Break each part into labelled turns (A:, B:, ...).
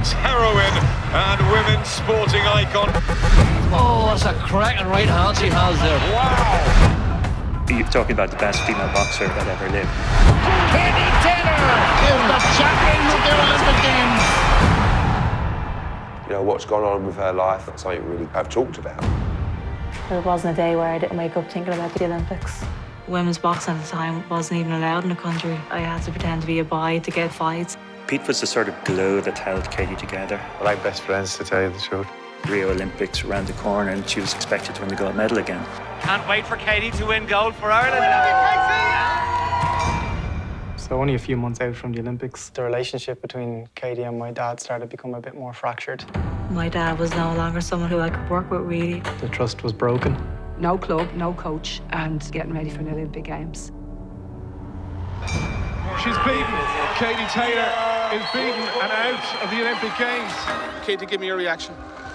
A: Ireland's heroine and women's sporting icon.
B: Oh, that's a cracking right hand she has there.
A: Wow!
C: You're talking about the best female boxer that ever lived.
B: Katie Taylor is the champion of the Olympic Games.
D: You know, what's gone on with her life, that's something we really have talked about.
E: There wasn't a day where I didn't wake up thinking about the Olympics.
F: Women's boxing at the time wasn't even allowed in the country. I had to pretend to be a boy to get fights.
C: Pete was the sort of glue that held Katie together.
D: We're like best friends, to tell you the truth.
C: Rio Olympics around the corner and she was expected to win the gold medal again.
G: Can't wait for Katie to win gold for Ireland.
H: So only a few months out from the Olympics, the relationship between Katie and my dad started to become a bit more fractured.
F: My dad was no longer someone who I could work with, really.
H: The trust was broken.
I: No club, no coach, and getting ready for the Olympic Games.
A: She's beaten. Katie Taylor is beaten and out of the Olympic Games.
G: Katie, give me your reaction.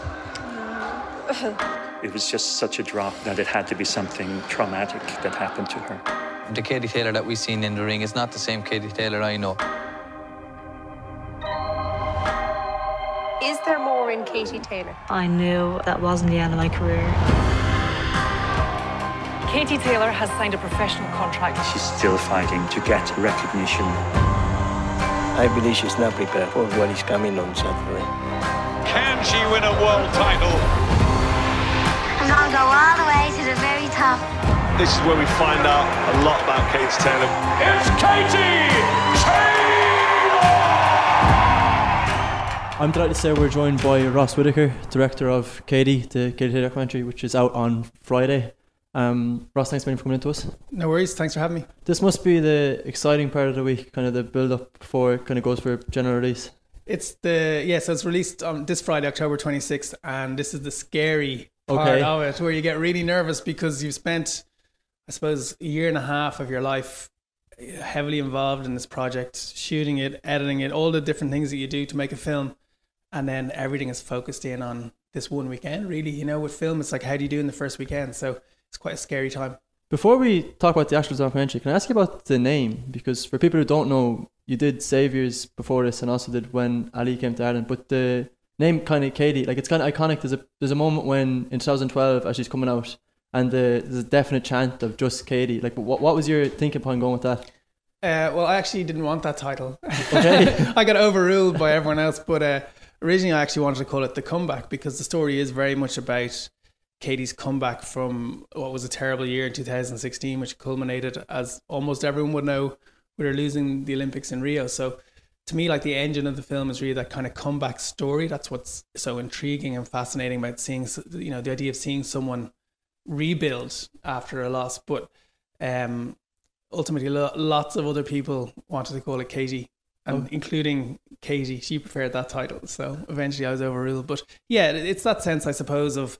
C: It was just such a drop that it had to be something traumatic that happened to her.
J: The Katie Taylor that we've seen in the ring is not the same Katie Taylor I know.
K: Is there more in Katie Taylor?
F: I knew that wasn't the end of my career.
L: Katie Taylor has signed a professional contract.
C: She's still fighting to get recognition.
M: I believe she's not prepared for what is coming on Saturday.
A: Can she win a world title?
N: I'm gonna go all the way to the very top.
A: This is where we find out a lot about Katie Taylor. It's Katie Taylor!
O: I'm delighted to say we're joined by Ross Whitaker, director of Katie, the Katie Taylor documentary, which is out on Friday. Ross, thanks for coming into us.
H: No worries, thanks for having me.
O: This must be the exciting part of the week, kind of the build-up before it kind of goes for general release.
H: So it's released on this Friday, October 26th, and this is the scary part of it, where you get really nervous because you've spent, I suppose, a year and a half of your life heavily involved in this project, shooting it, editing it, all the different things that you do to make a film, and then everything is focused in on this one weekend, really. You know, with film, it's like, how do you do in the first weekend? So it's quite a scary time.
O: Before we talk about the actual documentary, can I ask you about the name? Because for people who don't know, you did Saviours before this and also did When Ali Came to Ireland, but the name kind of Katie, like it's kind of iconic. There's a moment when in 2012 as she's coming out and there's a definite chant of just Katie. Like what was your thinking upon going with that?
H: Well, I actually didn't want that title.
O: Okay.
H: I got overruled by everyone else, but originally I actually wanted to call it The Comeback because the story is very much about Katie's comeback from what was a terrible year in 2016, which culminated, as almost everyone would know, with her losing the Olympics in Rio. So to me, like, the engine of the film is really that kind of comeback story. That's what's so intriguing and fascinating about seeing, you know, the idea of seeing someone rebuild after a loss. But ultimately, lots of other people wanted to call it Katie, and including Katie. She preferred that title. So eventually I was overruled. But yeah, it's that sense, I suppose, of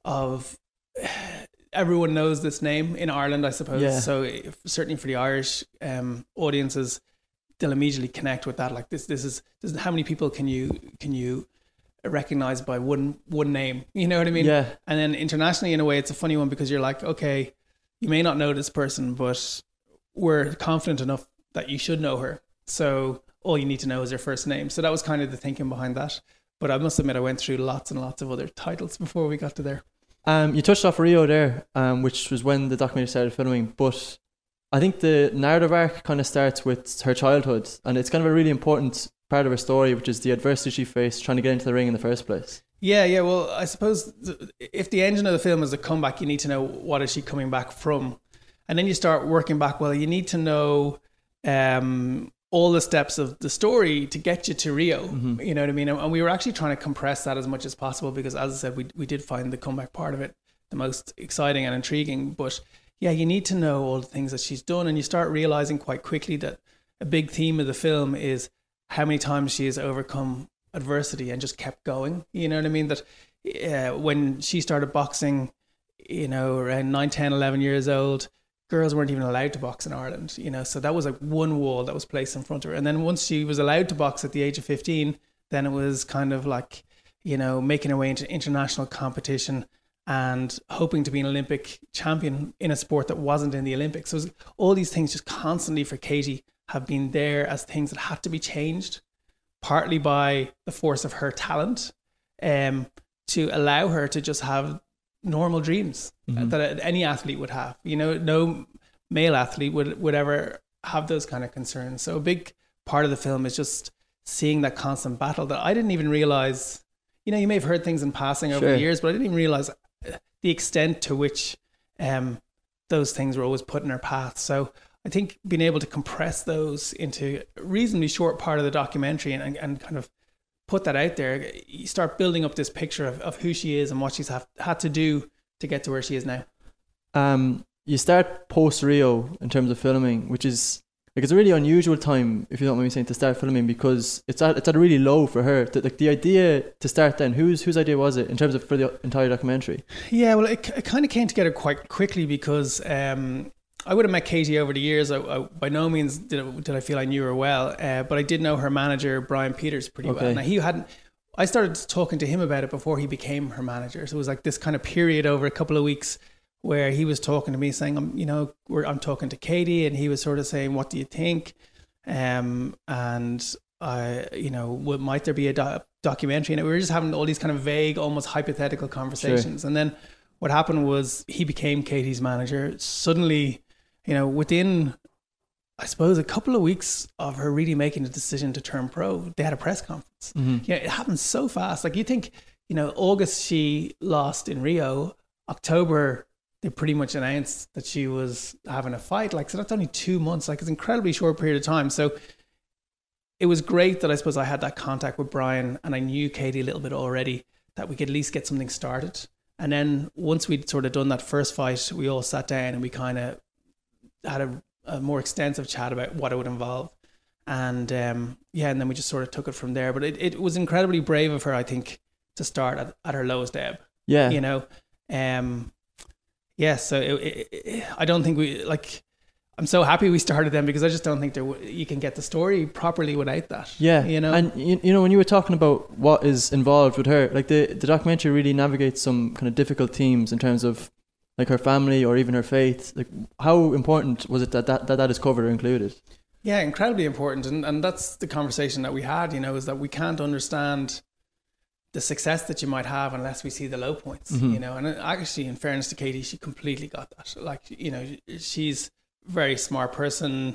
H: everyone knows this name in Ireland, I suppose. Yeah. So certainly for the Irish audiences, they'll immediately connect with that. Like this is how many people can you recognize by one name? You know what I mean?
O: Yeah.
H: And then internationally, in a way, it's a funny one because you're like, okay, you may not know this person, but we're confident enough that you should know her. So all you need to know is her first name. So that was kind of the thinking behind that. But I must admit, I went through lots and lots of other titles before we got to there.
O: You touched off Rio there, which was when the documentary started filming. But I think the narrative arc kind of starts with her childhood. And it's kind of a really important part of her story, which is the adversity she faced trying to get into the ring in the first place.
H: Yeah. Well, I suppose if the engine of the film is a comeback, you need to know what is she coming back from. And then you start working back. Well, you need to know all the steps of the story to get you to Rio. Mm-hmm. You know what I mean? And we were actually trying to compress that as much as possible because, as I said, we did find the comeback part of it the most exciting and intriguing. But yeah, you need to know all the things that she's done, and you start realizing quite quickly that a big theme of the film is how many times she has overcome adversity and just kept going. You know what I mean? That when she started boxing, you know, around 9, 10, 11 years old, girls weren't even allowed to box in Ireland, you know, so that was like one wall that was placed in front of her. And then once she was allowed to box at the age of 15, then it was kind of like, you know, making her way into international competition and hoping to be an Olympic champion in a sport that wasn't in the Olympics. So all these things just constantly for Katie have been there as things that had to be changed. partly by the force of her talent, to allow her to just have normal dreams that any athlete would have. You know, no male athlete would ever have those kind of concerns. So a big part of the film is just seeing that constant battle that I didn't even realize. You know, you may have heard things in passing over the years, but I didn't even realize the extent to which those things were always put in her path. So I think being able to compress those into a reasonably short part of the documentary and kind of put that out there, you start building up this picture of who she is and what she's had to do to get to where she is now.
O: You start post Rio in terms of filming, which is like, it's a really unusual time, if you don't mind me saying, to start filming, because it's at a really low for her. Like the idea to start then, whose idea was it in terms of for the entire documentary? Yeah,
H: well, it kind of came together quite quickly because I would have met Katie over the years. I by no means did I feel I knew her well, but I did know her manager, Brian Peters, pretty well. Now I started talking to him about it before he became her manager. So it was like this kind of period over a couple of weeks where he was talking to me saying, I'm talking to Katie, and he was sort of saying, what do you think? And I, might there be a documentary? And we were just having all these kind of vague, almost hypothetical conversations. Sure. And then what happened was he became Katie's manager. Suddenly, within, I suppose, a couple of weeks of her really making the decision to turn pro, they had a press conference. Mm-hmm. It happened so fast. Like you think, August she lost in Rio, October they pretty much announced that she was having a fight. Like, so that's only 2 months. Like, it's an incredibly short period of time. So it was great that I suppose I had that contact with Brian, and I knew Katie a little bit already, that we could at least get something started. And then once we'd sort of done that first fight, we all sat down and we kind of had a more extensive chat about what it would involve. And and then we just sort of took it from there. But it was incredibly brave of her, I think, to start at her lowest ebb.
O: Yeah.
H: So I don't think I'm so happy we started them, because I just don't think you can get the story properly without that.
O: Yeah. And when you were talking about what is involved with her, like the documentary really navigates some kind of difficult themes in terms of like her family or even her faith. Like, how important was it that is covered or included?
H: Yeah, incredibly important. And that's the conversation that we had, is that we can't understand the success that you might have unless we see the low points, And actually, in fairness to Katie, she completely got that. Like, she's a very smart person,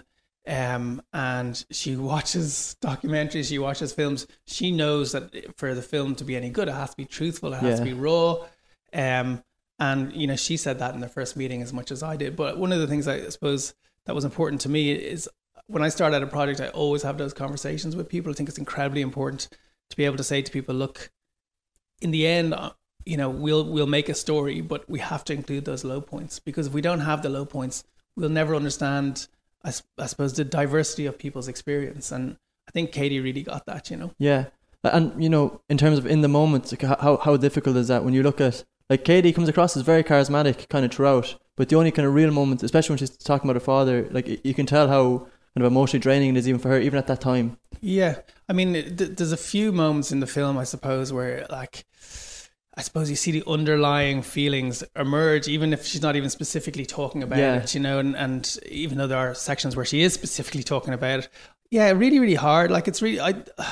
H: and she watches documentaries, she watches films. She knows that for the film to be any good, it has to be truthful, it has to be raw. And, she said that in the first meeting as much as I did. But one of the things I suppose that was important to me is when I start out a project, I always have those conversations with people. I think it's incredibly important to be able to say to people, look, in the end, we'll make a story, but we have to include those low points, because if we don't have the low points, we'll never understand, I suppose, the diversity of people's experience. And I think Katie really got that,
O: Yeah. And, in terms of in the moment, like how difficult is that when you look at, like, Katie comes across as very charismatic kind of throughout, but the only kind of real moment, especially when she's talking about her father, like, you can tell how kind of emotionally draining it is even for her, even at that time.
H: Yeah. I mean, there's a few moments in the film, I suppose, where, like, I suppose you see the underlying feelings emerge, even if she's not even specifically talking about it, and even though there are sections where she is specifically talking about it. Yeah, really, really hard. Like, it's really,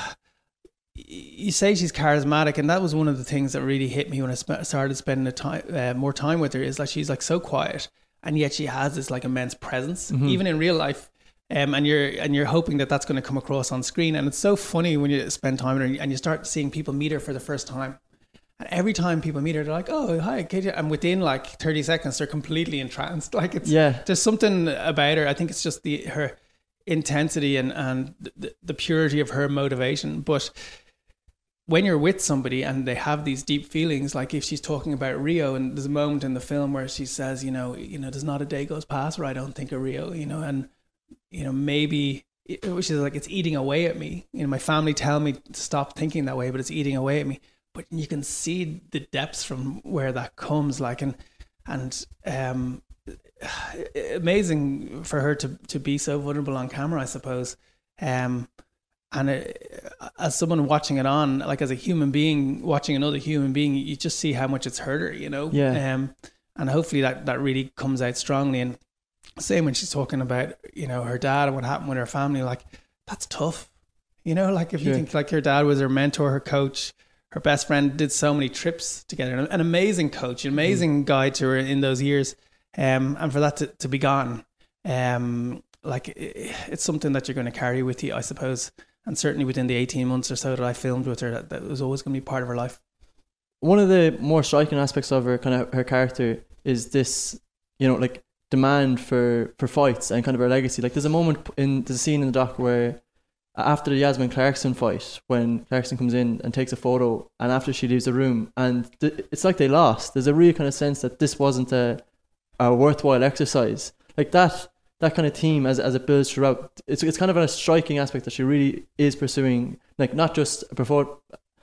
H: you say she's charismatic, and that was one of the things that really hit me when I started spending more time with her, is like, she's like so quiet, and yet she has this like immense presence, even in real life. And you're hoping that that's going to come across on screen. And it's so funny when you spend time with her and you start seeing people meet her for the first time. And every time people meet her, they're like, "Oh, hi, Katie." And within like 30 seconds, they're completely entranced. Like, there's something about her. I think it's just her intensity and the purity of her motivation. But when you're with somebody and they have these deep feelings, like if she's talking about Rio, and there's a moment in the film where she says, there's not a day goes past where I don't think of Rio, and maybe which is like, it's eating away at me. My family tell me to stop thinking that way, but it's eating away at me. But you can see the depths from where that comes, like, and amazing for her to be so vulnerable on camera, I suppose. And as someone watching it on, like as a human being watching another human being, you just see how much it's hurt her,
O: Yeah.
H: And hopefully that really comes out strongly. And same when she's talking about, her dad and what happened with her family, like, that's tough. You know, like if you think like her dad was her mentor, her coach, her best friend, did so many trips together. An amazing coach, an amazing guide to her in those years. And for that to be gone, like it's something that you're going to carry with you, I suppose. And certainly within the 18 months or so that I filmed with her, that was always going to be part of her life.
O: One of the more striking aspects of her kind of her character is this, you know, like demand for fights and kind of her legacy. Like there's a scene in the doc where after the Yasmin Clarkson fight, when Clarkson comes in and takes a photo, and after she leaves the room, and it's like they lost. There's a real kind of sense that this wasn't a worthwhile exercise. Like that kind of theme as it builds throughout, it's kind of a striking aspect that she really is pursuing, like not just before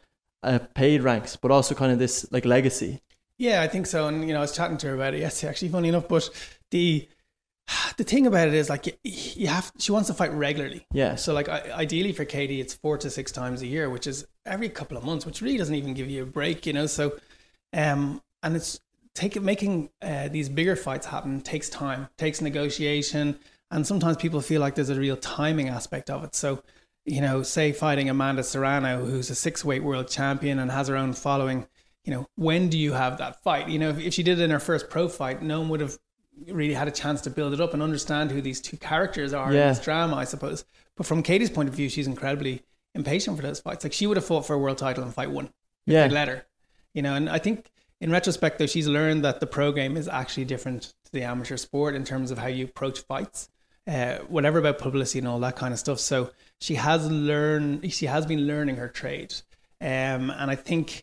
O: paid ranks, but also kind of this like legacy. Yeah,
H: I think so. And you know, I was chatting to her about it yesterday, actually, funny enough. But the thing about it is like she wants to fight regularly. Yeah. So like ideally for Katie, it's 4 to 6 times a year, which is every couple of months, which really doesn't even give you a break, you know. So and it's making these bigger fights happen takes time, takes negotiation, and sometimes people feel like there's a real timing aspect of it. So, you know, say fighting Amanda Serrano, who's a 6-weight world champion and has her own following, you know, when do you have that fight? You know, if she did it in her first pro fight, no one would have really had a chance to build it up and understand who these two characters are in this drama, I suppose. But from Katie's point of view, she's incredibly impatient for those fights. Like she would have fought for a world title in fight 1 if they'd let her, you know. And I think in retrospect, though, she's learned that the pro game is actually different to the amateur sport in terms of how you approach fights, whatever about publicity and all that kind of stuff. So she has been learning her trade. And I think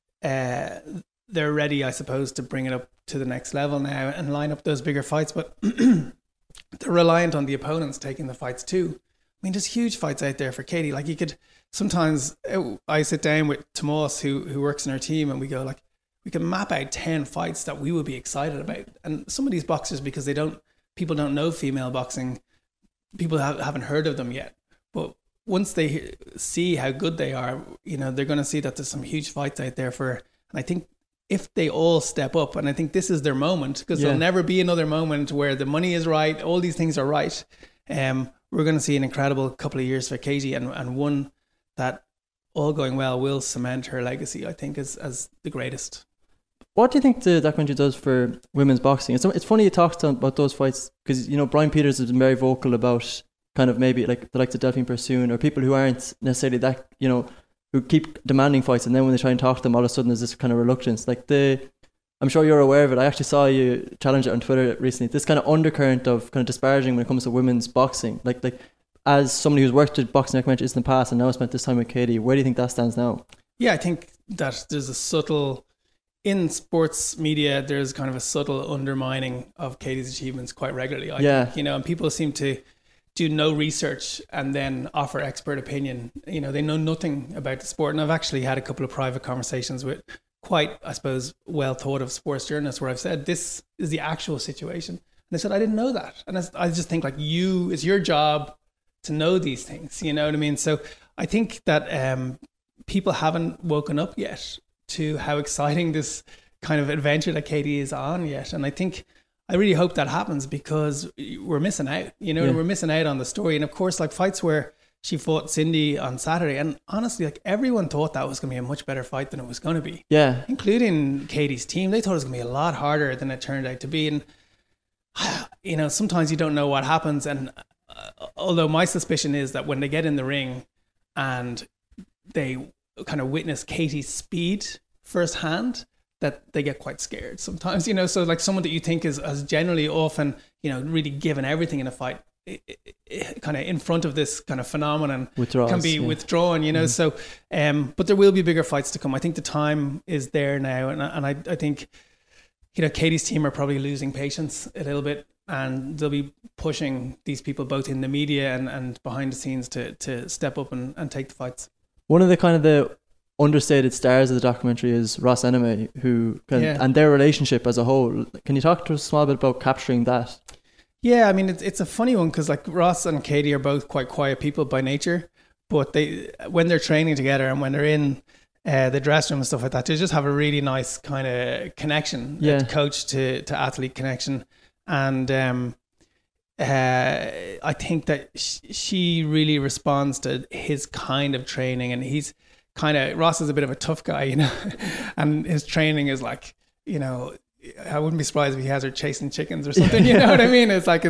H: they're ready, I suppose, to bring it up to the next level now and line up those bigger fights. But they're reliant on the opponents taking the fights too. I mean, there's huge fights out there for Katie. Like you could sometimes, I sit down with Tomas, who works in her team, and we go like, we can map out 10 fights that we would be excited about. And some of these boxers, because people don't know female boxing, people haven't heard of them yet. But once they see how good they are, you know, they're going to see that there's some huge fights out there and I think if they all step up, and I think this is their moment, because there'll never be another moment where the money is right, all these things are right. We're going to see an incredible couple of years for Katie, and one that, all going well, will cement her legacy, I think, as the greatest.
O: What do you think the documentary does for women's boxing? It's funny you talked about those fights because, you know, Brian Peters has been very vocal about kind of maybe like the likes of Delphine Pursoon or people who aren't necessarily that, you know, who keep demanding fights, and then when they try and talk to them, all of a sudden there's this kind of reluctance. Like I'm sure you're aware of it. I actually saw you challenge it on Twitter recently. This kind of undercurrent of kind of disparaging when it comes to women's boxing. Like as somebody who's worked with boxing documentaries in the past and now spent this time with Katie, where do you think that stands now? Yeah,
H: I think that there's a subtle... In sports media, there's kind of a subtle undermining of Katie's achievements quite regularly. I think, you know, and people seem to do no research and then offer expert opinion. You know, they know nothing about the sport. And I've actually had a couple of private conversations with quite, I suppose, well thought of sports journalists where I've said, this is the actual situation. And they said, I didn't know that. And I just think like it's your job to know these things. You know what I mean? So I think that people haven't woken up yet to how exciting this kind of adventure that Katie is on yet. And I really hope that happens because we're missing out, you know, we're missing out on the story. And of course, like fights where she fought Cindy on Saturday, and honestly, like everyone thought that was going to be a much better fight than it was going to be. Yeah. Including Katie's team. They thought it was going to be a lot harder than it turned out to be. And, you know, sometimes you don't know what happens. And although my suspicion is that when they get in the ring and they kind of witness Katie's speed firsthand, that they get quite scared sometimes, you know. So like someone that you think is generally often, you know, really given everything in a fight, kind of in front of this kind of phenomenon can be withdrawn, you know. So but there will be bigger fights to come. I think the time is there now, and I think, you know, Katie's team are probably losing patience a little bit, and they'll be pushing these people both in the media and behind the scenes to step up and take the fights. One of the kind of the understated stars of the documentary is Ross Enemy, and their relationship as a whole. Can you talk to us a small bit about capturing that? Yeah, I mean, it's a funny one because like Ross and Katie are both quite quiet people by nature, but when they're training together and when they're in the dressing room and stuff like that, they just have a really nice kind of connection, coach to athlete connection. And I think that she really responds to his kind of training, and he's Ross is a bit of a tough guy, you know, and his training is like, you know, I wouldn't be surprised if he has her chasing chickens or something. You know what I mean? It's like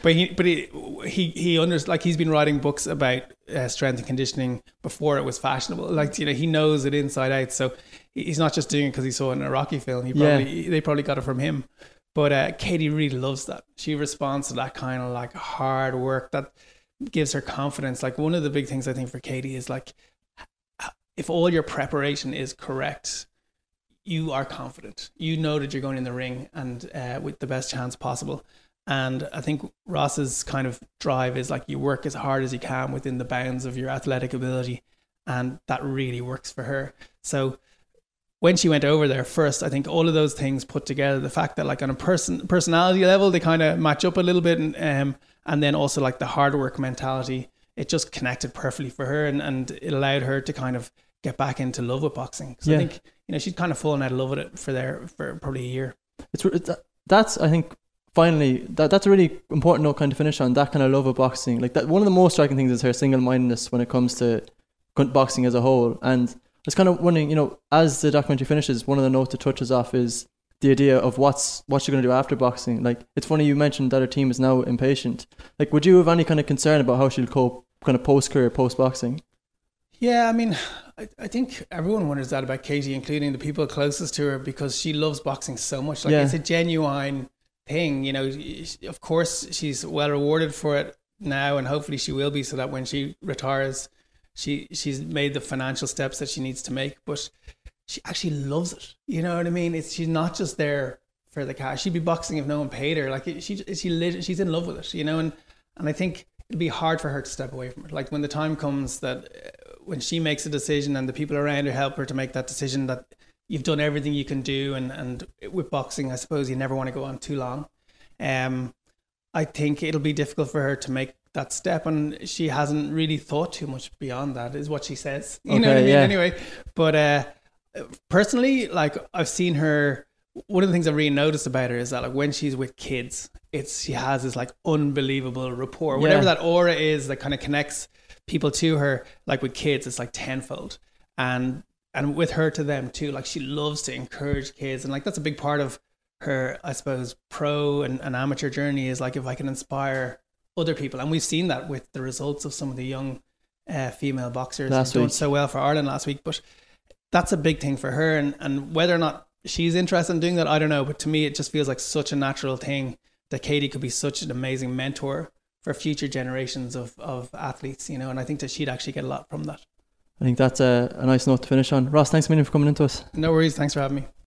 H: he's been writing books about strength and conditioning before it was fashionable. Like, you know, he knows it inside out. So he's not just doing it because he saw it in a Rocky film. They probably got it from him. But Katie really loves that. She responds to that kind of like hard work that gives her confidence. Like, one of the big things I think for Katie is like, if all your preparation is correct, you are confident. You know that you're going in the ring and with the best chance possible. And I think Ross's kind of drive is like, you work as hard as you can within the bounds of your athletic ability, and that really works for her. So when she went over there first, I think all of those things put together, the fact that like on a personality level, they kind of match up a little bit, and then also like the hard work mentality, it just connected perfectly for her, and it allowed her to kind of get back into love with boxing. So I think, you know, she'd kind of fallen out of love with it for probably a year.
O: That's I think finally that's a really important note kind of finish on, that kind of love of boxing. Like that, one of the most striking things is her single-mindedness when it comes to boxing as a whole. And I was kind of wondering, you know, as the documentary finishes, one of the notes it touches off is the idea of what you're going to do after boxing. Like, it's funny you mentioned that her team is now impatient. Like, would you have any kind of concern about how she'll cope kind of post-career, post-boxing?
H: Yeah, I mean, I think everyone wonders that about Katie, including the people closest to her, because she loves boxing so much. Like, it's a genuine thing, you know. Of course, she's well rewarded for it now, and hopefully she will be, so that when she retires, she's made the financial steps that she needs to make. But she actually loves it. You know what I mean? She's not just there for the cash. She'd be boxing if no one paid her. Like, she's in love with it, you know. And I think it'd be hard for her to step away from it. Like, when the time comes that when she makes a decision and the people around her help her to make that decision, that you've done everything you can do. And with boxing, I suppose you never want to go on too long. I think it'll be difficult for her to make that step, and she hasn't really thought too much beyond that, is what she says. You know what I mean? Anyway, but personally, like, I've seen her. One of the things I've really noticed about her is that, like, when she's with kids, she has this like unbelievable rapport. Whatever that aura is that kind of connects people to her, like with kids, it's like tenfold, and with her to them too. Like, she loves to encourage kids, and like that's a big part of her, I suppose, pro and amateur journey, is like, if I can inspire other people. And we've seen that with the results of some of the young female boxers who done so well for Ireland last week. But that's a big thing for her, and whether or not she's interested in doing that, I don't know. But to me, it just feels like such a natural thing that Katie could be such an amazing mentor for future generations of athletes, you know. And I think that she'd actually get a lot from that.
O: I think that's a nice note to finish on. Ross, thanks a million for coming into us.
H: No worries. Thanks for having me.